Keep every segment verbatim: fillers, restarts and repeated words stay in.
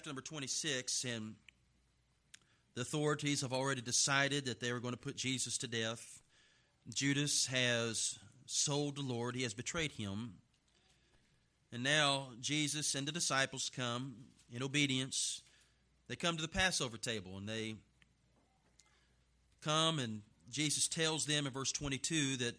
chapter number twenty-six, and the authorities have already decided that they were going to put Jesus to death. Judas has sold the Lord. He has betrayed him. And now Jesus and the disciples come in obedience. They come to the Passover table, and they come, and Jesus tells them in verse twenty-two that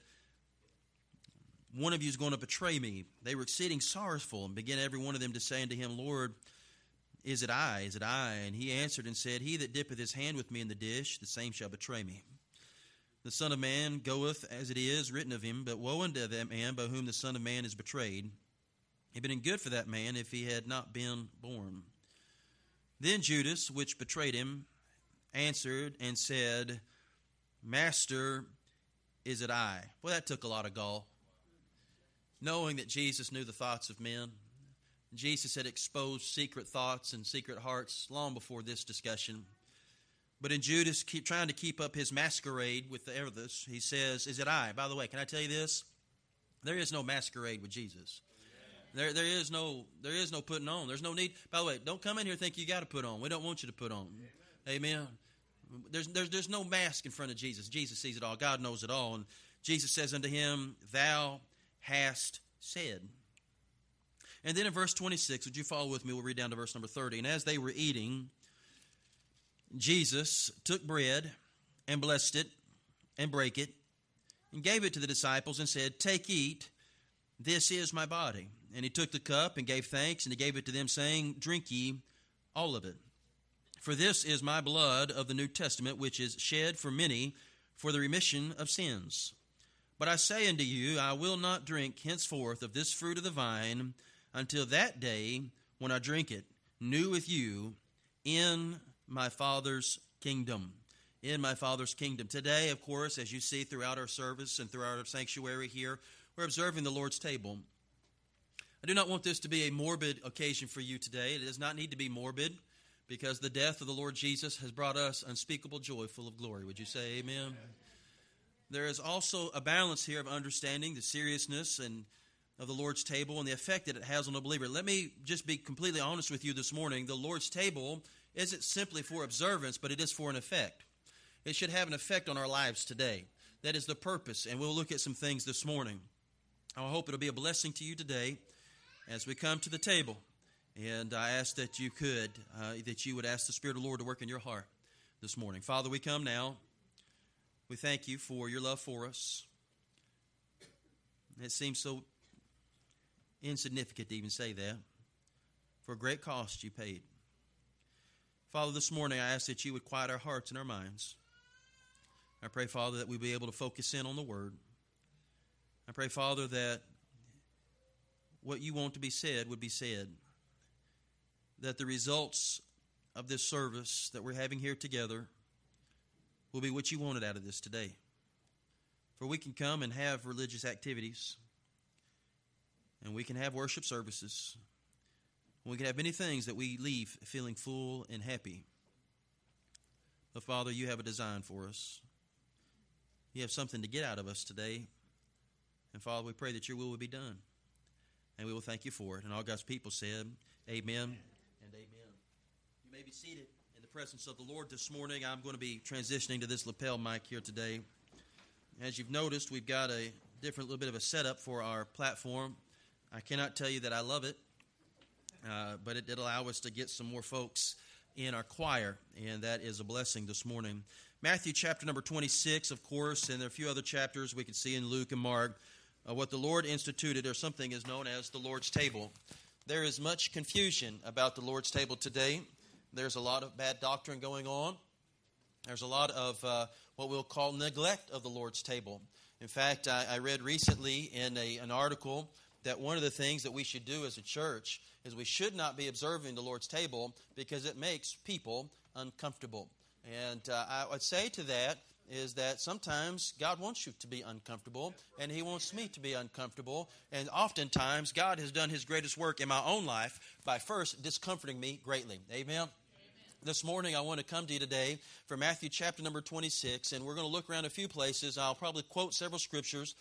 one of you is going to betray me. They were exceeding sorrowful, and began every one of them to say unto him, Lord, is it I? Is it I? And he answered and said, He that dippeth his hand with me in the dish, the same shall betray me. The Son of Man goeth as it is written of him, but woe unto that man by whom the Son of Man is betrayed. It had been good for that man if he had not been born. Then Judas, which betrayed him, answered and said, Master, is it I? Well, that took a lot of gall. Knowing that Jesus knew the thoughts of men, Jesus had exposed secret thoughts and secret hearts long before this discussion. But in Judas, keep trying to keep up his masquerade with the others, he says, is it I? By the way, can I tell you this? There is no masquerade with Jesus. There, there is no, there is no putting on. There's no need. By the way, don't come in here thinking you got to put on. We don't want you to put on. Amen. Amen. There's, there's, there's no mask in front of Jesus. Jesus sees it all. God knows it all. And Jesus says unto him, Thou hast said. And then in verse twenty-six, would you follow with me? We'll read down to verse number thirty. And as they were eating, Jesus took bread and blessed it and brake it and gave it to the disciples and said, Take, eat, this is my body. And he took the cup and gave thanks, and he gave it to them, saying, Drink ye all of it. For this is my blood of the New Testament, which is shed for many for the remission of sins. But I say unto you, I will not drink henceforth of this fruit of the vine until that day when I drink it new with you in my Father's kingdom. In my Father's kingdom. Today, of course, as you see throughout our service and throughout our sanctuary here, we're observing the Lord's table. I do not want this to be a morbid occasion for you today. It does not need to be morbid, because the death of the Lord Jesus has brought us unspeakable joy full of glory. Would you say amen? Amen. There is also a balance here of understanding the seriousness and of the Lord's table and the effect that it has on a believer. Let me just be completely honest with you this morning. The Lord's table isn't simply for observance, but it is for an effect. It should have an effect on our lives today. That is the purpose, and we'll look at some things this morning. I hope it'll be a blessing to you today as we come to the table. And I ask that you could, uh, that you would ask the Spirit of the Lord to work in your heart this morning. Father, we come now. We thank you for your love for us. It seems so insignificant to even say that. For a great cost you paid. Father, this morning I ask that you would quiet our hearts and our minds. I pray, Father, that we'll be able to focus in on the Word. I pray, Father, that what you want to be said would be said. That the results of this service that we're having here together will be what you wanted out of this today. For we can come and have religious activities, and we can have worship services, and we can have many things that we leave feeling full and happy. But Father, you have a design for us. You have something to get out of us today. And Father, we pray that your will will be done. And we will thank you for it. And all God's people said, amen and amen. You may be seated in the presence of the Lord this morning. I'm going to be transitioning to this lapel mic here today. As you've noticed, we've got a different little bit of a setup for our platform. I cannot tell you that I love it, uh, but it did allow us to get some more folks in our choir, and that is a blessing this morning. Matthew chapter number twenty-six, of course, and there are a few other chapters we can see in Luke and Mark. Uh, what the Lord instituted, or something is known as the Lord's table. There is much confusion about the Lord's table today. There's a lot of bad doctrine going on. There's a lot of uh, what we'll call neglect of the Lord's table. In fact, I, I read recently in a, an article that one of the things that we should do as a church is we should not be observing the Lord's table because it makes people uncomfortable. And uh, I would say to that is that sometimes God wants you to be uncomfortable, and He wants me to be uncomfortable. And oftentimes, God has done His greatest work in my own life by first discomforting me greatly. Amen? Amen. This morning, I want to come to you today for Matthew chapter number twenty-six, and we're going to look around a few places. I'll probably quote several scriptures.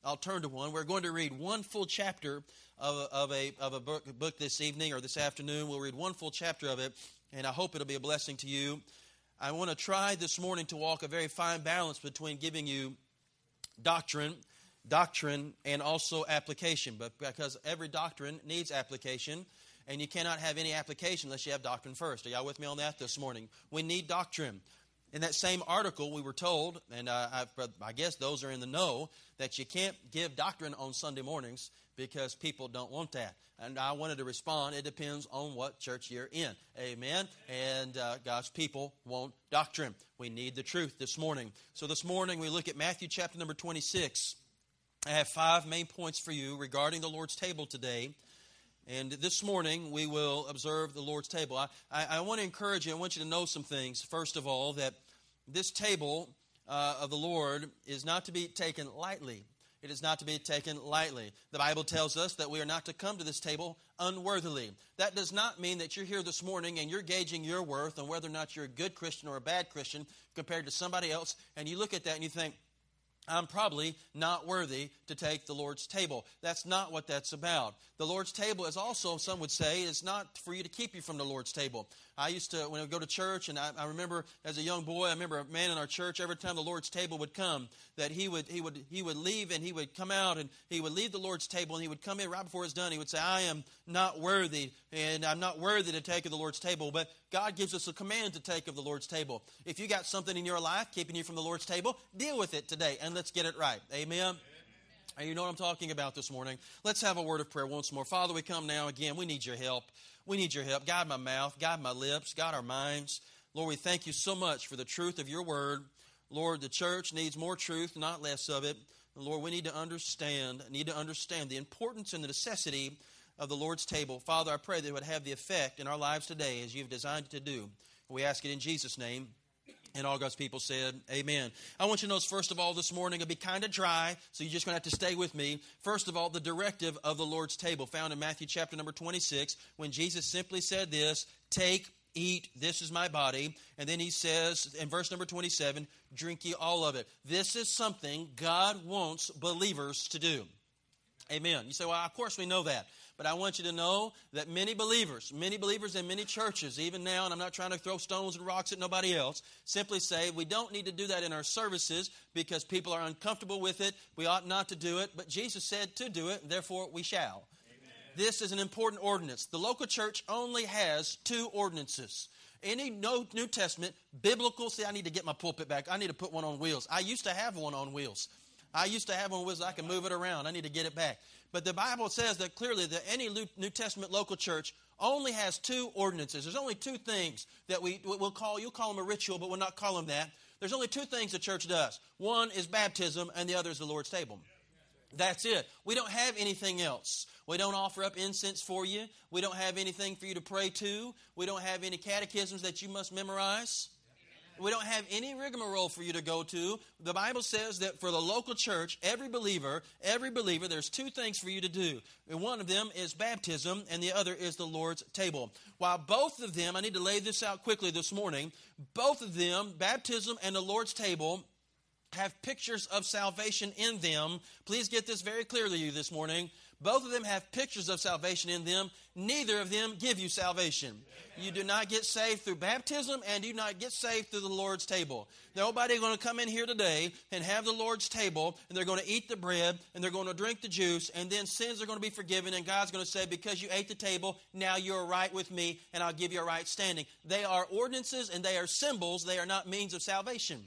I'll turn to one. We're going to read one full chapter of a, of a, of a book, book this evening or this afternoon. We'll read one full chapter of it, and I hope it'll be a blessing to you. I want to try this morning to walk a very fine balance between giving you doctrine, doctrine, and also application, but because every doctrine needs application, and you cannot have any application unless you have doctrine first. Are y'all with me on that this morning? We need doctrine. In that same article, we were told, and uh, I, I guess those are in the know, that you can't give doctrine on Sunday mornings because people don't want that. And I wanted to respond, it depends on what church you're in. Amen? And uh, God's people want doctrine. We need the truth this morning. So this morning we look at Matthew chapter number twenty-six. I have five main points for you regarding the Lord's table today. And this morning, we will observe the Lord's table. I, I, I want to encourage you, I want you to know some things. First of all, that this table uh, of the Lord is not to be taken lightly. It is not to be taken lightly. The Bible tells us that we are not to come to this table unworthily. That does not mean that you're here this morning and you're gauging your worth on whether or not you're a good Christian or a bad Christian compared to somebody else, and you look at that and you think, I'm probably not worthy to take the Lord's table. That's not what that's about. The Lord's table is also, some would say, is not for you to keep you from the Lord's table. I used to, when I would go to church, and I, I remember as a young boy, I remember a man in our church, every time the Lord's table would come, that he would he would he would leave and he would come out and he would leave the Lord's table and he would come in right before it's done. He would say, I am not worthy, and I'm not worthy to take of the Lord's table. But God gives us a command to take of the Lord's table. If you got something in your life keeping you from the Lord's table, deal with it today and let's get it right. Amen. And you know what I'm talking about this morning. Let's have a word of prayer once more. Father, we come now again. We need your help. We need your help. Guide my mouth. Guide my lips. Guide our minds. Lord, we thank you so much for the truth of your word. Lord, the church needs more truth, not less of it. And Lord, we need to understand, need to understand the importance and the necessity of the Lord's table. Father, I pray that it would have the effect in our lives today as you've designed it to do. We ask it in Jesus' name. And all God's people said, amen. I want you to notice, first of all, this morning, it'll be kind of dry, so you're just going to have to stay with me. First of all, the directive of the Lord's table, found in Matthew chapter number twenty-six, when Jesus simply said this, take, eat, this is my body. And then he says, in verse number twenty-seven, drink ye all of it. This is something God wants believers to do. Amen. You say, well, of course we know that. But I want you to know that many believers, many believers in many churches, even now, and I'm not trying to throw stones and rocks at nobody else, simply say we don't need to do that in our services because people are uncomfortable with it. We ought not to do it. But Jesus said to do it, and therefore we shall. Amen. This is an important ordinance. The local church only has two ordinances. Any New Testament, biblical, see, I need to get my pulpit back. I need to put one on wheels. I used to have one on wheels. I used to have one on wheels. I can move it around. I need to get it back. But the Bible says that clearly that any New Testament local church only has two ordinances. There's only two things that we will call, you'll call them a ritual, but we'll not call them that. There's only two things the church does. One is baptism, and the other is the Lord's table. That's it. We don't have anything else. We don't offer up incense for you. We don't have anything for you to pray to. We don't have any catechisms that you must memorize. We don't have any rigmarole for you to go to. The Bible says that for the local church, every believer, every believer, there's two things for you to do. And one of them is baptism, and the other is the Lord's table. While both of them, I need to lay this out quickly this morning, both of them, baptism and the Lord's table, have pictures of salvation in them. Please get this very clearly to you this morning. Both of them have pictures of salvation in them. Neither of them give you salvation. You do not get saved through baptism, and you do not get saved through the Lord's table. Nobody's going to come in here today and have the Lord's table, and they're going to eat the bread, and they're going to drink the juice, and then sins are going to be forgiven, and God's going to say, because you ate the table, now you're right with me, and I'll give you a right standing. They are ordinances, and they are symbols. They are not means of salvation.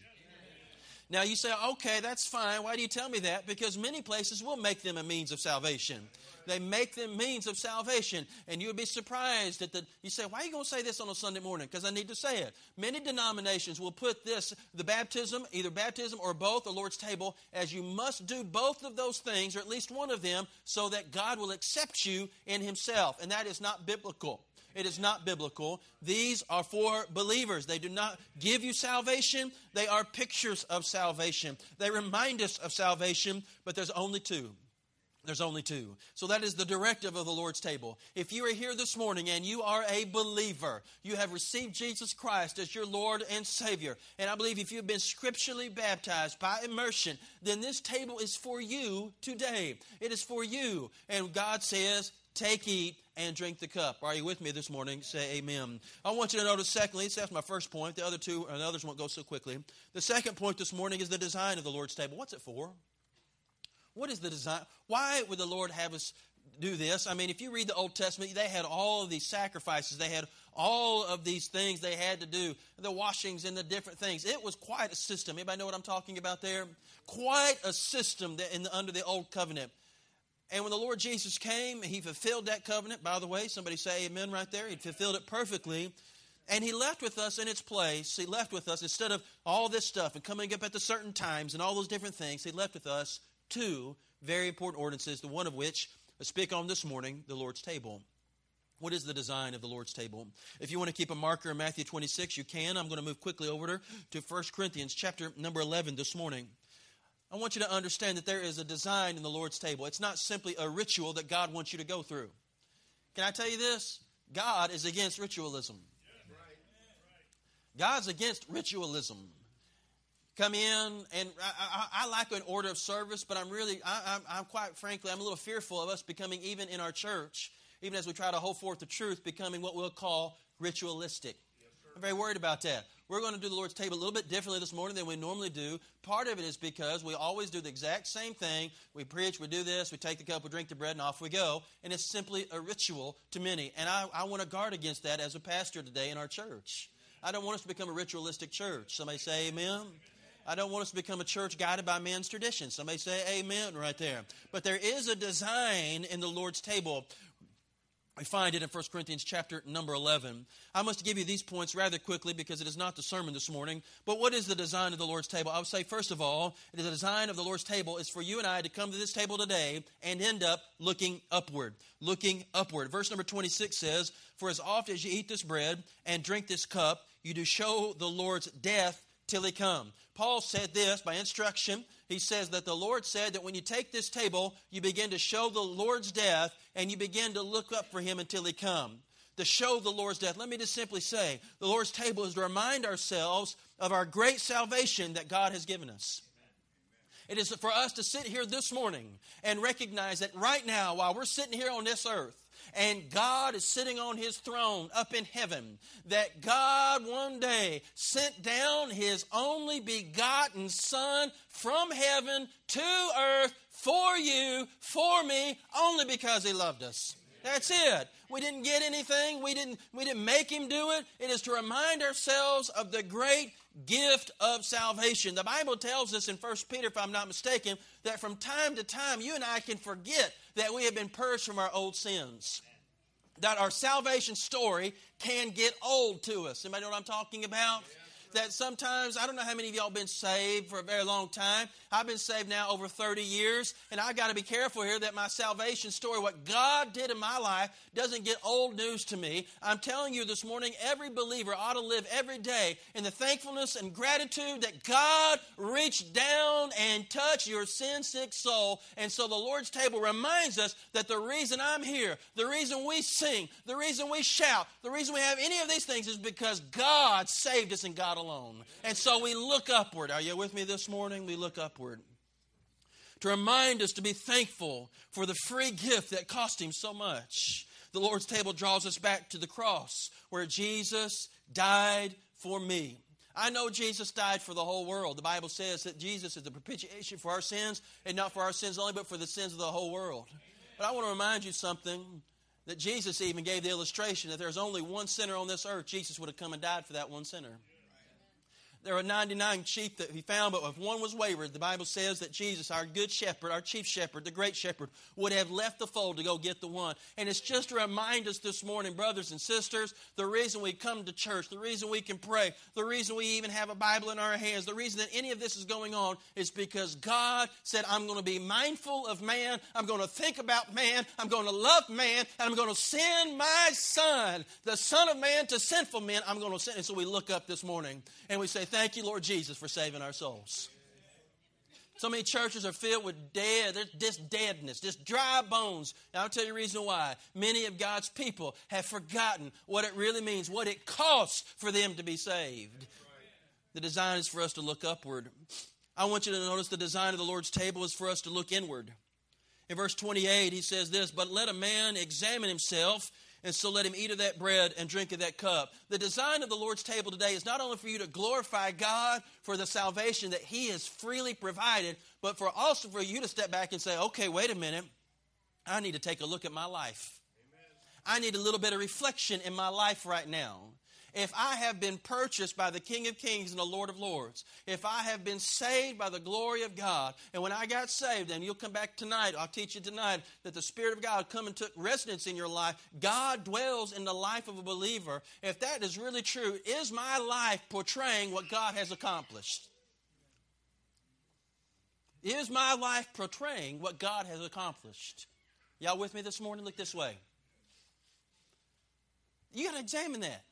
Now you say, okay, that's fine. Why do you tell me that? Because many places will make them a means of salvation. They make them means of salvation. And you would be surprised at the, you say, why are you going to say this on a Sunday morning? Because I need to say it. Many denominations will put this, the baptism, either baptism or both, the Lord's table, as you must do both of those things, or at least one of them, so that God will accept you in himself. And that is not biblical. It is not biblical. These are for believers. They do not give you salvation. They are pictures of salvation. They remind us of salvation, but there's only two. There's only two. So that is the directive of the Lord's table. If you are here this morning and you are a believer, you have received Jesus Christ as your Lord and Savior, and I believe if you've been scripturally baptized by immersion, then this table is for you today. It is for you. And God says, take, eat, and drink the cup. Are you with me this morning? Say amen. I want you to notice, secondly, that's my first point. The other two, and the others won't go so quickly. The second point this morning is the design of the Lord's table. What's it for? What is the design? Why would the Lord have us do this? I mean, if you read the Old Testament, they had all of these sacrifices. They had all of these things they had to do, the washings and the different things. It was quite a system. Anybody know what I'm talking about there? Quite a system that in the, under the Old Covenant. And when the Lord Jesus came, He fulfilled that covenant. By the way, somebody say amen right there. He fulfilled it perfectly. And He left with us in its place. He left with us, instead of all this stuff and coming up at the certain times and all those different things, He left with us two very important ordinances, the one of which I speak on this morning, the Lord's table. What is the design of the Lord's table? If you want to keep a marker in Matthew twenty-six, you can. I'm going to move quickly over to First Corinthians chapter number eleven this morning. I want you to understand that there is a design in the Lord's table. It's not simply a ritual that God wants you to go through. Can I tell you this? God is against ritualism. God's against ritualism. Come in, and I, I, I like an order of service, but I'm really, I, I'm, I'm quite frankly, I'm a little fearful of us becoming, even in our church, even as we try to hold forth the truth, becoming what we'll call ritualistic. Yes, I'm very worried about that. We're going to do the Lord's table a little bit differently this morning than we normally do. Part of it is because we always do the exact same thing. We preach, we do this, we take the cup, we drink the bread, and off we go. And it's simply a ritual to many. And I, I want to guard against that as a pastor today in our church. I don't want us to become a ritualistic church. Somebody say amen. I don't want us to become a church guided by men's traditions. Somebody say amen right there. But there is a design in the Lord's table. We find it in First Corinthians chapter number eleven. I must give you these points rather quickly because it is not the sermon this morning. But what is the design of the Lord's table? I would say, first of all, the design of the Lord's table is for you and I to come to this table today and end up looking upward. Looking upward. Verse number twenty-six says, for as often as you eat this bread and drink this cup, you do show the Lord's death till He come. Paul said this by instruction. He says that the Lord said that when you take this table, you begin to show the Lord's death and you begin to look up for Him until He come. To show the Lord's death. Let me just simply say, the Lord's table is to remind ourselves of our great salvation that God has given us. It is for us to sit here this morning and recognize that right now, while we're sitting here on this earth, and God is sitting on His throne up in heaven, that God one day sent down His only begotten Son from heaven to earth for you, for me, only because He loved us. That's it. We didn't get anything. We didn't, we didn't make Him do it. It is to remind ourselves of the great gift of salvation. The Bible tells us in First Peter, if I'm not mistaken, that from time to time you and I can forget that we have been purged from our old sins. That our salvation story can get old to us. Anybody know what I'm talking about? That sometimes, I don't know how many of y'all been saved for a very long time. I've been saved now over thirty years, and I've got to be careful here that my salvation story, what God did in my life, doesn't get old news to me. I'm telling you this morning, every believer ought to live every day in the thankfulness and gratitude that God reached down and touched your sin-sick soul. And so the Lord's table reminds us that the reason I'm here, the reason we sing, the reason we shout, the reason we have any of these things is because God saved us and God alone. And so we look upward. Are you with me this morning? We look upward. To remind us to be thankful for the free gift that cost Him so much. The Lord's table draws us back to the cross where Jesus died for me. I know Jesus died for the whole world. The Bible says that Jesus is the propitiation for our sins, and not for our sins only, but for the sins of the whole world. But I want to remind you something, that Jesus even gave the illustration that there's only one sinner on this earth. Jesus would have come and died for that one sinner. There are ninety-nine sheep that He found, but if one was wayward, the Bible says that Jesus, our good shepherd, our chief shepherd, the great shepherd, would have left the fold to go get the one. And it's just to remind us this morning, brothers and sisters, the reason we come to church, the reason we can pray, the reason we even have a Bible in our hands, the reason that any of this is going on is because God said, I'm going to be mindful of man, I'm going to think about man, I'm going to love man, and I'm going to send my Son, the Son of Man, to sinful men. I'm going to send. And so we look up this morning and we say, thank you, Lord Jesus, for saving our souls. So many churches are filled with dead, there's just deadness, just dry bones. And I'll tell you the reason why. Many of God's people have forgotten what it really means, what it costs for them to be saved. The design is for us to look upward. I want you to notice the design of the Lord's table is for us to look inward. In verse twenty-eight, he says this, but let a man examine himself, and so let him eat of that bread and drink of that cup. The design of the Lord's table today is not only for you to glorify God for the salvation that He has freely provided, but for also for you to step back and say, okay, wait a minute. I need to take a look at my life. Amen. I need a little bit of reflection in my life right now. If I have been purchased by the King of Kings and the Lord of Lords, if I have been saved by the glory of God, and when I got saved, and you'll come back tonight, I'll teach you tonight, that the Spirit of God come and took residence in your life. God dwells in the life of a believer. If that is really true, is my life portraying what God has accomplished? Is my life portraying what God has accomplished? Y'all with me this morning? Look this way. You got to examine that.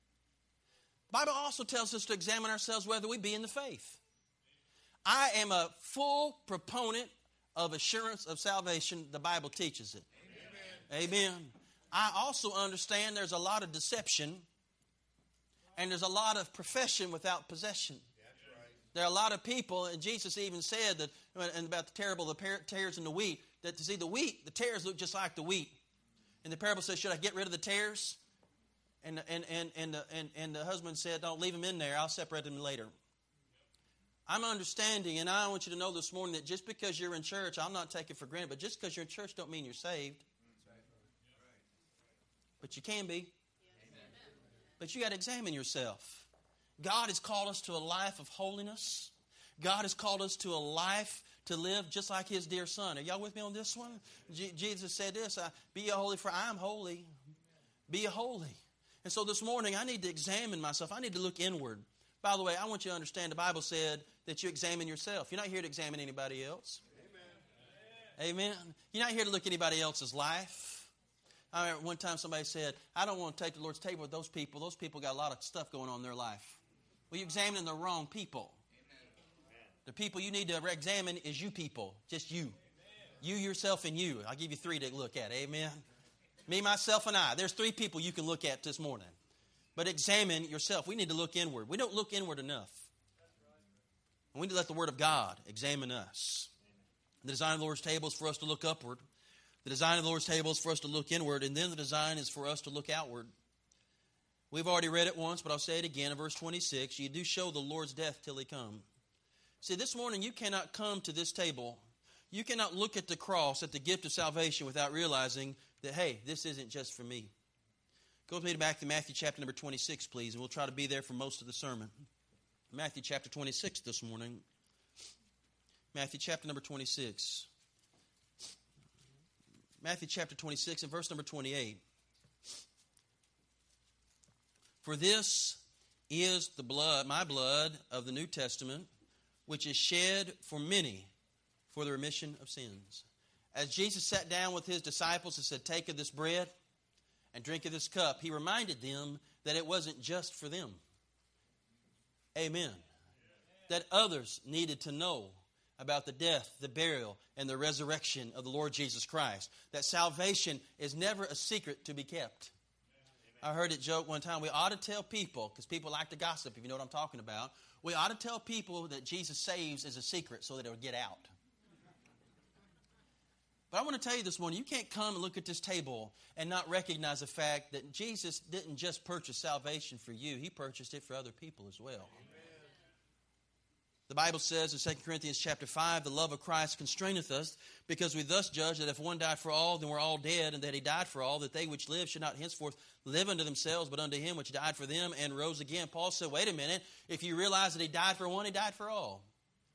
The Bible also tells us to examine ourselves whether we be in the faith. I am a full proponent of assurance of salvation. The Bible teaches it. Amen. Amen. I also understand there's a lot of deception and there's a lot of profession without possession. That's right. There are a lot of people, and Jesus even said that and about the terrible, the tares and the wheat, that to see the wheat, the tares look just like the wheat. And the parable says, should I get rid of the tares? And, and, and, and, the, and, and the husband said, don't leave them in there. I'll separate them later. I'm understanding, and I want you to know this morning that just because you're in church, I'm not taking it for granted, but just because you're in church don't mean you're saved. But you can be. But you got to examine yourself. God has called us to a life of holiness. God has called us to a life to live just like His dear Son. Are y'all with me on this one? G- Jesus said this, be ye holy for I am holy. Be ye holy. And so this morning, I need to examine myself. I need to look inward. By the way, I want you to understand the Bible said that you examine yourself. You're not here to examine anybody else. Amen. Amen. You're not here to look at anybody else's life. I remember one time somebody said, I don't want to take the Lord's table with those people. Those people got a lot of stuff going on in their life. Well, you're examining the wrong people. Amen. The people you need to examine is you people. Just you. Amen. You, yourself, and you. I'll give you three to look at. Amen. Me, myself, and I. There's three people you can look at this morning. But examine yourself. We need to look inward. We don't look inward enough. And we need to let the Word of God examine us. The design of the Lord's table is for us to look upward. The design of the Lord's table is for us to look inward. And then the design is for us to look outward. We've already read it once, but I'll say it again in verse twenty-six. You do show the Lord's death till He come. See, this morning you cannot come to this table. You cannot look at the cross, at the gift of salvation, without realizing that, hey, this isn't just for me. Go with me back to Matthew chapter number twenty-six, please, and we'll try to be there for most of the sermon. Matthew chapter twenty-six this morning. Matthew chapter number twenty-six. Matthew chapter twenty-six and verse number twenty-eight. For this is the blood, my blood of the New Testament, which is shed for many for the remission of sins. As Jesus sat down with His disciples and said, take of this bread and drink of this cup, He reminded them that it wasn't just for them. Amen. That others needed to know about the death, the burial, and the resurrection of the Lord Jesus Christ. That salvation is never a secret to be kept. I heard it joke one time, we ought to tell people, because people like to gossip, if you know what I'm talking about, we ought to tell people that Jesus saves as a secret so that it will get out. But I want to tell you this morning, you can't come and look at this table and not recognize the fact that Jesus didn't just purchase salvation for you. He purchased it for other people as well. Amen. The Bible says in Second Corinthians chapter five, the love of Christ constraineth us, because we thus judge that if one died for all, then we're all dead, and that He died for all, that they which live should not henceforth live unto themselves, but unto Him which died for them and rose again. Paul said, wait a minute, if you realize that He died for one, He died for all.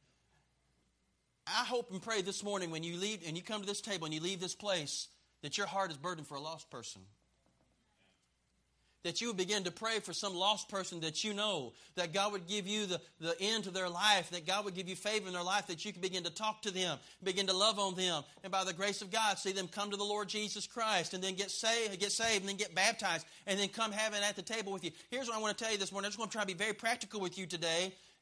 I hope and pray this morning when you leave and you come to this table and you leave this place that your heart is burdened for a lost person. That you would begin to pray for some lost person that you know, that God would give you the, the end to their life, that God would give you favor in their life, that you can begin to talk to them, begin to love on them, and by the grace of God, see them come to the Lord Jesus Christ, and then get saved, get saved, and then get baptized, and then come have it at the table with you. Here's what I want to tell you this morning. I just want to try to be very practical with you today.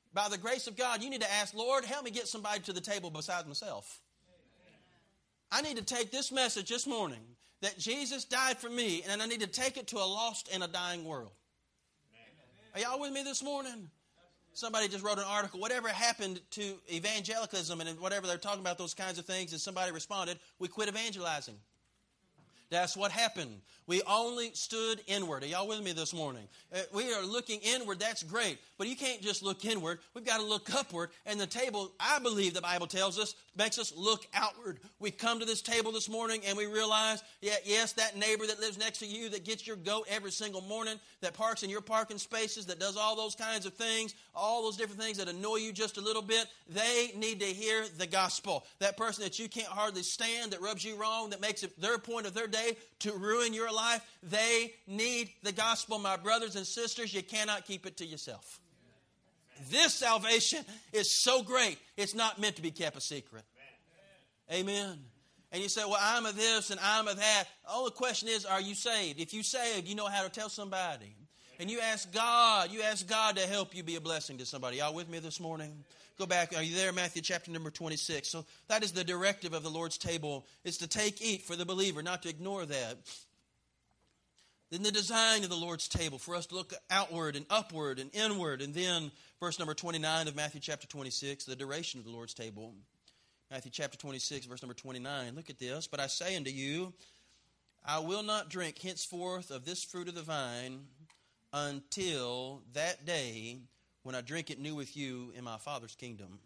By the grace of God, you need to ask, Lord, help me get somebody to the table besides myself. I need to take this message this morning that Jesus died for me, and I need to take it to a lost and a dying world. Are y'all with me this morning? Somebody just wrote an article, whatever happened to evangelicalism and whatever they're talking about those kinds of things, and somebody responded, we quit evangelizing. That's what happened. We only stood inward. Are y'all with me this morning? Uh, we are looking inward. That's great. But you can't just look inward. We've got to look upward. And the table, I believe the Bible tells us, makes us look outward. We come to this table this morning and we realize, yeah, yes, that neighbor that lives next to you that gets your goat every single morning, that parks in your parking spaces, that does all those kinds of things, all those different things that annoy you just a little bit, they need to hear the gospel. That person that you can't hardly stand, that rubs you wrong, that makes it their point of their day to ruin your life, they need the gospel. My brothers and sisters, you cannot keep it to yourself. This salvation is so great, it's not meant to be kept a secret. Amen. And you say, well, I'm a this and I'm a that. The only question is, are you saved? If you saved, you know how to tell somebody. And you ask God, you ask God to help you be a blessing to somebody. Y'all with me this morning? Go back. Are you there? Matthew chapter number twenty-six. So that is the directive of the Lord's table. It's to take, eat for the believer, not to ignore that. Then the design of the Lord's table for us to look outward and upward and inward. And then verse number twenty-nine of Matthew chapter twenty-six, the duration of the Lord's table. Matthew chapter twenty-six, verse number twenty-nine. Look at this. But I say unto you, I will not drink henceforth of this fruit of the vine until that day when I drink it new with you in my Father's kingdom.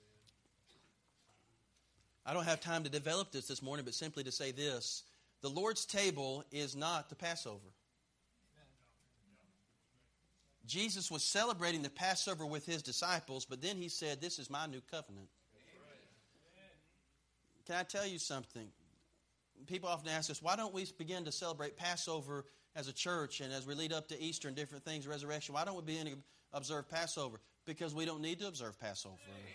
I don't have time to develop this this morning, but simply to say this. The Lord's table is not the Passover. Jesus was celebrating the Passover with his disciples, but then he said, this is my new covenant. Can I tell you something? People often ask us, why don't we begin to celebrate Passover as a church and as we lead up to Easter and different things, resurrection? Why don't we begin to observe Passover? Because we don't need to observe Passover.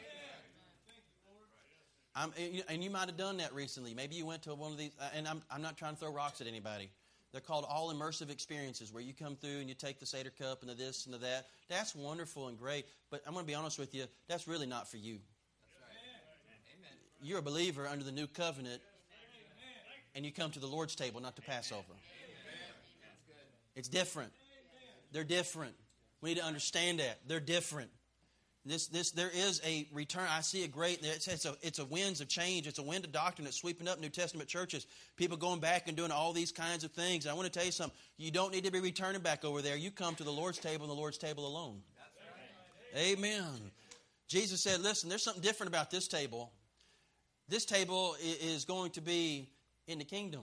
I'm, and you might have done that recently. Maybe you went to one of these, and I'm, I'm not trying to throw rocks at anybody. They're called all immersive experiences where you come through and you take the Seder cup and the this and the that. That's wonderful and great, but I'm going to be honest with you, that's really not for you. You're a believer under the new covenant, and you come to the Lord's table, not to Passover. It's different. They're different. We need to understand that. They're different. This, this, there is a return. I see a great, it's, it's, a, it's a winds of change. It's a wind of doctrine that's sweeping up New Testament churches. People going back and doing all these kinds of things. And I want to tell you something. You don't need to be returning back over there. You come to the Lord's table and the Lord's table alone. That's right. Amen. Jesus said, listen, there's something different about this table. This table is going to be in the kingdom.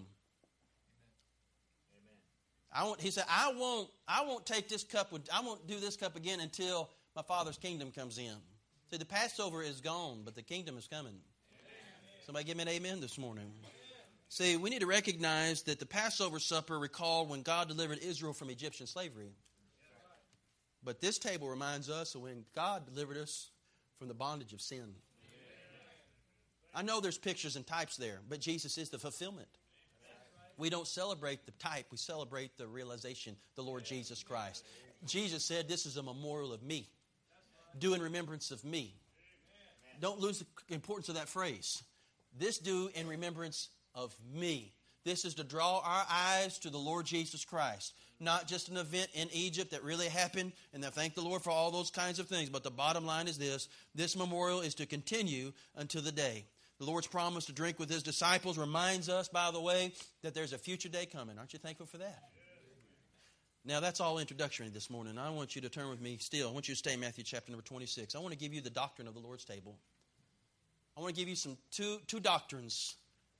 I won't, he said, I won't, I won't take this cup, I won't do this cup again until my Father's kingdom comes in. See, the Passover is gone, but the kingdom is coming. Amen. Somebody give me an amen this morning. Amen. See, we need to recognize that the Passover supper recalled when God delivered Israel from Egyptian slavery. But this table reminds us of when God delivered us from the bondage of sin. Amen. I know there's pictures and types there, but Jesus is the fulfillment. We don't celebrate the type, we celebrate the realization, the Lord Jesus Christ. Jesus said, this is a memorial of me. Do in remembrance of me. Don't lose the importance of that phrase. This do in remembrance of me. This is to draw our eyes to the Lord Jesus Christ. Not just an event in Egypt that really happened, and I thank the Lord for all those kinds of things. But the bottom line is this. This memorial is to continue until the day. The Lord's promise to drink with his disciples reminds us, by the way, that there's a future day coming. Aren't you thankful for that? Now, that's all introductory this morning. I want you to turn with me still. I want you to stay in Matthew chapter number twenty-six. I want to give you the doctrine of the Lord's table. I want to give you some two, two doctrines.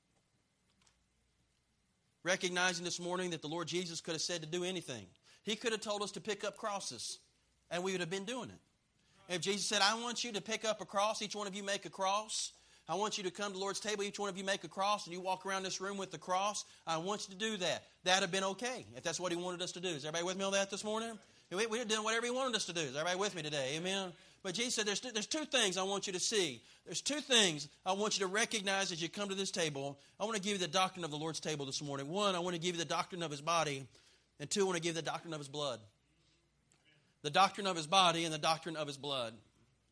Recognizing this morning that the Lord Jesus could have said to do anything. He could have told us to pick up crosses, and we would have been doing it. If Jesus said, I want you to pick up a cross, each one of you make a cross. I want you to come to the Lord's table, each one of you make a cross, and you walk around this room with the cross. I want you to do that. That would have been okay if that's what he wanted us to do. Is everybody with me on that this morning? We, we're doing whatever he wanted us to do. Is everybody with me today? Amen? But Jesus said, there's two, there's two things I want you to see. There's two things I want you to recognize as you come to this table. I want to give you the doctrine of the Lord's table this morning. One, I want to give you the doctrine of his body. And two, I want to give you the doctrine of his blood. The doctrine of his body and the doctrine of his blood.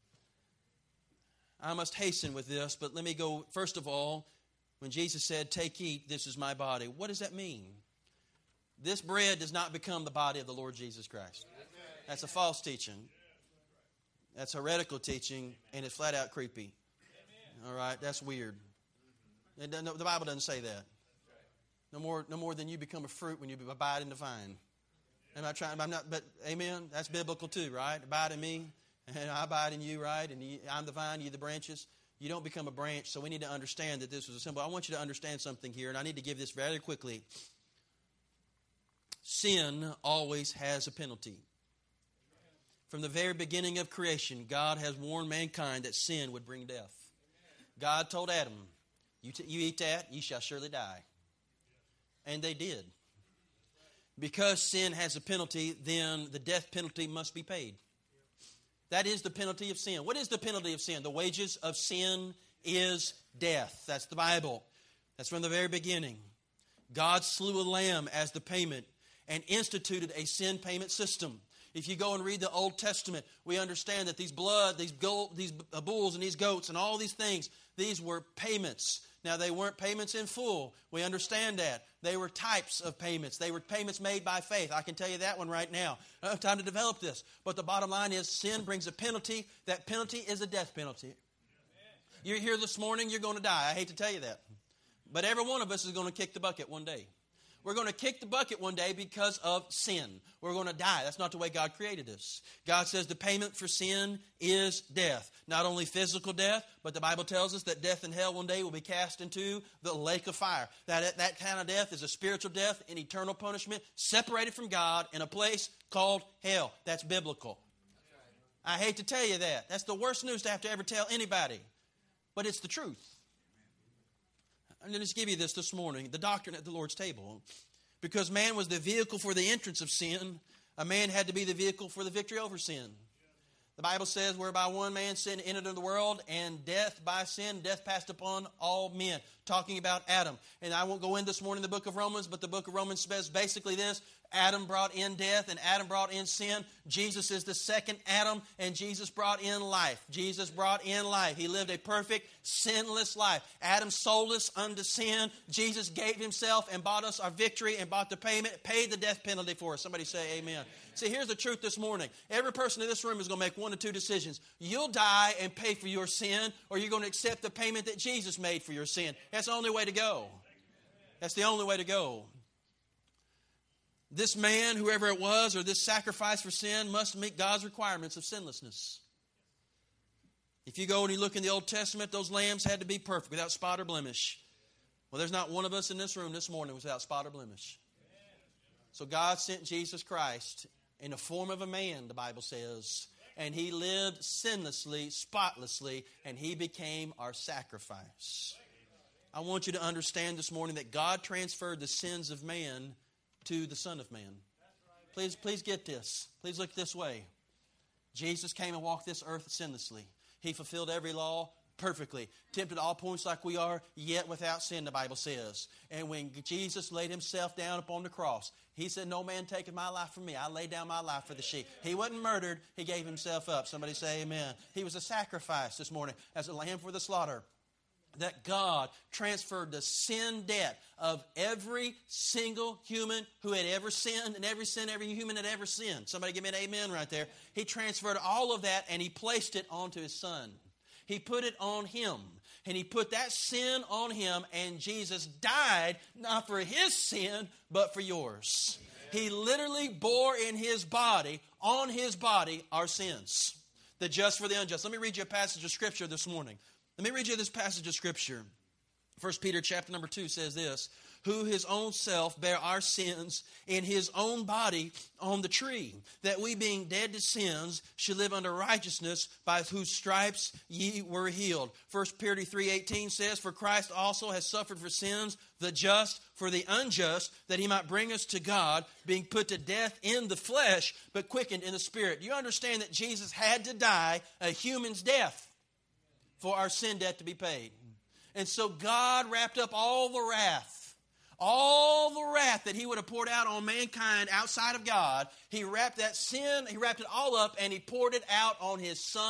I must hasten with this, but let me go, first of all, when Jesus said, take, eat, this is my body. What does that mean? This bread does not become the body of the Lord Jesus Christ. That's a false teaching. That's heretical teaching, and it's flat out creepy. All right, that's weird. It doesn't, the Bible doesn't say that. No more, no more than you become a fruit when you abide in the vine. Am I trying? I'm not. But amen. That's biblical too, right? Abide in me, and I abide in you, right? And you, I'm the vine, you the branches. You don't become a branch, so we need to understand that this was a symbol. I want you to understand something here, and I need to give this very quickly. Sin always has a penalty. From the very beginning of creation, God has warned mankind that sin would bring death. God told Adam, you, t- you eat that, you shall surely die. And they did. Because sin has a penalty, then the death penalty must be paid. That is the penalty of sin. What is the penalty of sin? The wages of sin is death. That's the Bible. That's from the very beginning. God slew a lamb as the payment and instituted a sin payment system. If you go and read the Old Testament, we understand that these blood, these gold, these bulls and these goats and all these things, these were payments. Now, they weren't payments in full. We understand that. They were types of payments. They were payments made by faith. I can tell you that one right now. I don't have time to develop this. But the bottom line is sin brings a penalty. That penalty is a death penalty. You're here this morning, you're going to die. I hate to tell you that. But every one of us is going to kick the bucket one day. We're going to kick the bucket one day because of sin. We're going to die. That's not the way God created us. God says the payment for sin is death. Not only physical death, but the Bible tells us that death and hell one day will be cast into the lake of fire. That, that kind of death is a spiritual death, an eternal punishment, separated from God in a place called hell. That's biblical. I hate to tell you that. That's the worst news to have to ever tell anybody. But it's the truth. I'm going to just give you this this morning, the doctrine at the Lord's table. Because man was the vehicle for the entrance of sin, a man had to be the vehicle for the victory over sin. The Bible says, whereby one man sin entered into the world, and death by sin, death passed upon all men. Talking about Adam. And I won't go in this morning in the book of Romans, but the book of Romans says basically this. Adam brought in death, and Adam brought in sin. Jesus is the second Adam, and Jesus brought in life. Jesus brought in life. He lived a perfect, sinless life. Adam sold us unto sin. Jesus gave himself and bought us our victory and bought the payment, paid the death penalty for us. Somebody say amen. See, here's the truth this morning. Every person in this room is going to make one of two decisions. You'll die and pay for your sin, or you're going to accept the payment that Jesus made for your sin. That's the only way to go. That's the only way to go. This man, whoever it was, or this sacrifice for sin must meet God's requirements of sinlessness. If you go and you look in the Old Testament, those lambs had to be perfect, without spot or blemish. Well, there's not one of us in this room this morning without spot or blemish. So God sent Jesus Christ in the form of a man, the Bible says, and he lived sinlessly, spotlessly, and he became our sacrifice. I want you to understand this morning that God transferred the sins of man to the Son of Man. Please, please get this. Please look this way. Jesus came and walked this earth sinlessly. He fulfilled every law perfectly. Tempted at all points like we are, yet without sin, the Bible says. And when Jesus laid himself down upon the cross, he said, no man taketh my life from me. I lay down my life for the sheep. He wasn't murdered. He gave himself up. Somebody say amen. He was a sacrifice this morning as a lamb for the slaughter. That God transferred the sin debt of every single human who had ever sinned, and every sin every human had ever sinned. Somebody give me an amen right there. He transferred all of that and he placed it onto his Son. He put it on him. And he put that sin on him, and Jesus died not for his sin, but for yours. He literally bore in his body, on his body, our sins. The just for the unjust. Let me read you a passage of Scripture this morning. Let me read you this passage of Scripture. First Peter chapter number two says this, who his own self bare our sins in his own body on the tree, that we being dead to sins should live unto righteousness, by whose stripes ye were healed. First Peter three eighteen says, for Christ also has suffered for sins, the just for the unjust, that he might bring us to God, being put to death in the flesh, but quickened in the spirit. You understand that Jesus had to die a human's death for our sin debt to be paid. And so God wrapped up all the wrath, all the wrath that he would have poured out on mankind outside of God. He wrapped that sin, he wrapped it all up, and he poured it out on his Son,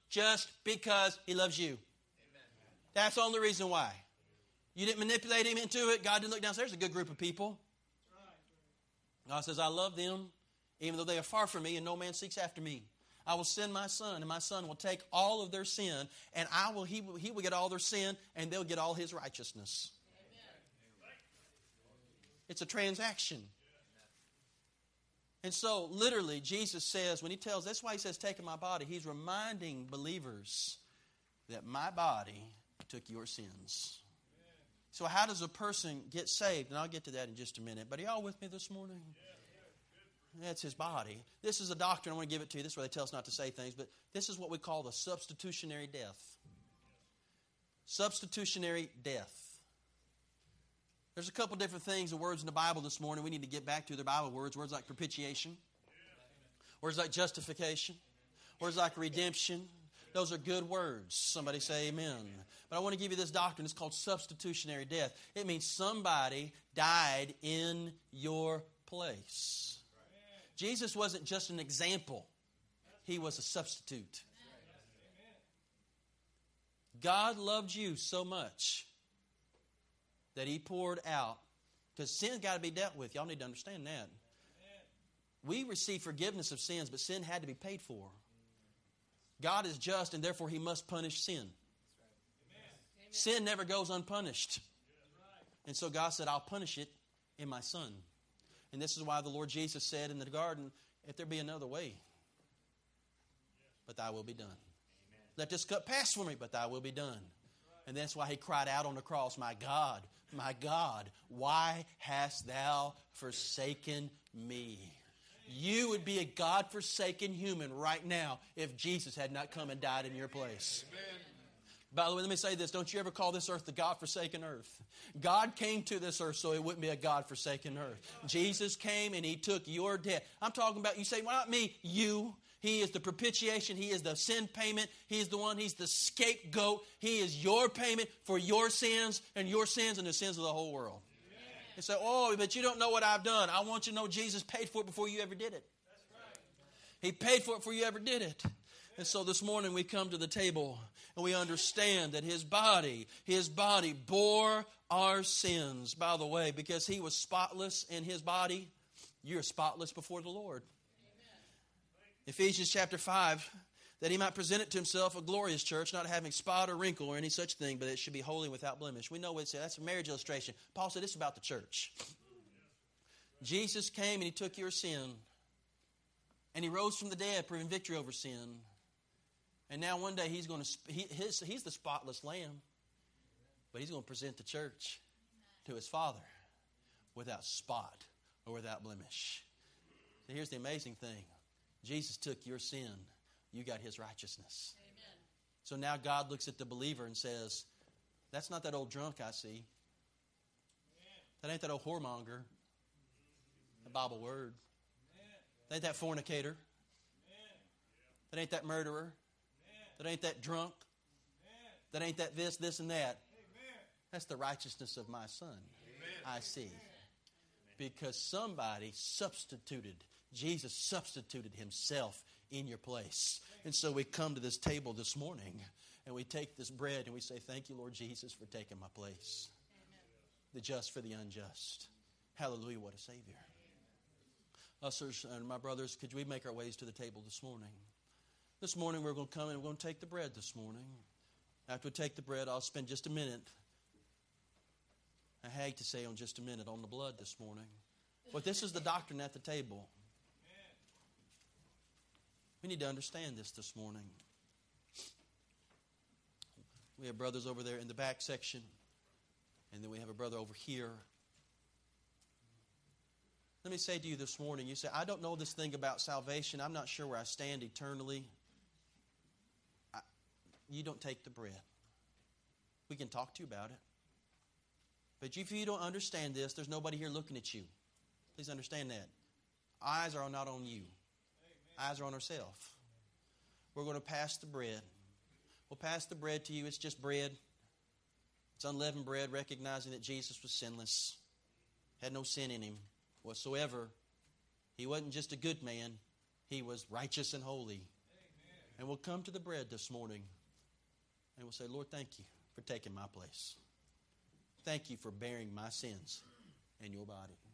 just because He loves you. Amen. That's the only reason why. You didn't manipulate Him into it. God didn't look down. There's a good group of people. God says, I love them, even though they are far from me, and no man seeks after me. I will send my Son, and my Son will take all of their sin, and I will. He will, he will get all their sin, and they'll get all His righteousness. Amen. It's a transaction. And so, literally, Jesus says, when He tells, that's why He says, taking my body, He's reminding believers that my body took your sins. So how does a person get saved? And I'll get to that in just a minute. But are y'all with me this morning? That's His body. This is a doctrine. I want to give it to you. This is where they tell us not to say things. But this is what we call the substitutionary death. Substitutionary death. There's a couple different things, the words in the Bible this morning we need to get back to. The Bible words. Words like propitiation. Words like justification. Words like redemption. Those are good words. Somebody say amen. But I want to give you this doctrine. It's called substitutionary death. It means somebody died in your place. Jesus wasn't just an example. He was a substitute. God loved you so much that He poured out. Because sin's got to be dealt with. Y'all need to understand that. We receive forgiveness of sins, but sin had to be paid for. God is just, and therefore He must punish sin. Sin never goes unpunished. And so God said, I'll punish it in my Son. And this is why the Lord Jesus said in the garden, if there be another way, but thy will be done. Let this cup pass from me, but thy will be done. And that's why He cried out on the cross, my God, my God, why hast thou forsaken me? You would be a God-forsaken human right now if Jesus had not come and died in your place. Amen. By the way, let me say this. Don't you ever call this earth the God-forsaken earth. God came to this earth so it wouldn't be a God-forsaken earth. Jesus came and He took your debt. I'm talking about, you say, well, not me, you. He is the propitiation. He is the sin payment. He is the one, He's the scapegoat. He is your payment for your sins and your sins and the sins of the whole world. You say, oh, but you don't know what I've done. I want you to know Jesus paid for it before you ever did it. He paid for it before you ever did it. And so this morning we come to the table and we understand that His body, His body bore our sins. By the way, because He was spotless in His body, you're spotless before the Lord. Amen. Ephesians chapter five, that He might present it to Himself a glorious church, not having spot or wrinkle or any such thing, but it should be holy without blemish. We know what it says. That's a marriage illustration. Paul said it's about the church. Jesus came and He took your sin. And He rose from the dead, proving victory over sin. And now one day He's going to, he, his, He's the spotless Lamb. But He's going to present the church to His Father without spot or without blemish. So here's the amazing thing. Jesus took your sin. You got His righteousness. Amen. So now God looks at the believer and says, that's not that old drunk I see. Amen. That ain't that old whoremonger. The Bible word. Amen. That ain't that fornicator. Amen. That ain't that murderer. Amen. That ain't that drunk. Amen. That ain't that this, this, and that. Amen. That's the righteousness of my Son. Amen. I see. Because somebody substituted, Jesus substituted Himself in your place. And so we come to this table this morning and we take this bread and we say, thank you, Lord Jesus, for taking my place. Amen. The just for the unjust. Hallelujah, what a Savior. Us and my brothers, could we make our ways to the table this morning? This morning we're going to come and we're going to take the bread this morning. After we take the bread, I'll spend just a minute. I hate to say on just a minute on the blood this morning. But this is the doctrine at the table. We need to understand this this morning. We have brothers over there in the back section. And then we have a brother over here. Let me say to you this morning, you say, I don't know this thing about salvation. I'm not sure where I stand eternally. I, you don't take the bread. We can talk to you about it. But if you don't understand this, there's nobody here looking at you. Please understand that. Eyes are not on you. Amen. Eyes are on ourselves. We're going to pass the bread. We'll pass the bread to you. It's just bread. It's unleavened bread, recognizing that Jesus was sinless. Had no sin in Him whatsoever. He wasn't just a good man. He was righteous and holy. Amen. And we'll come to the bread this morning and we'll say, Lord, thank you for taking my place. Thank you for bearing my sins in your body.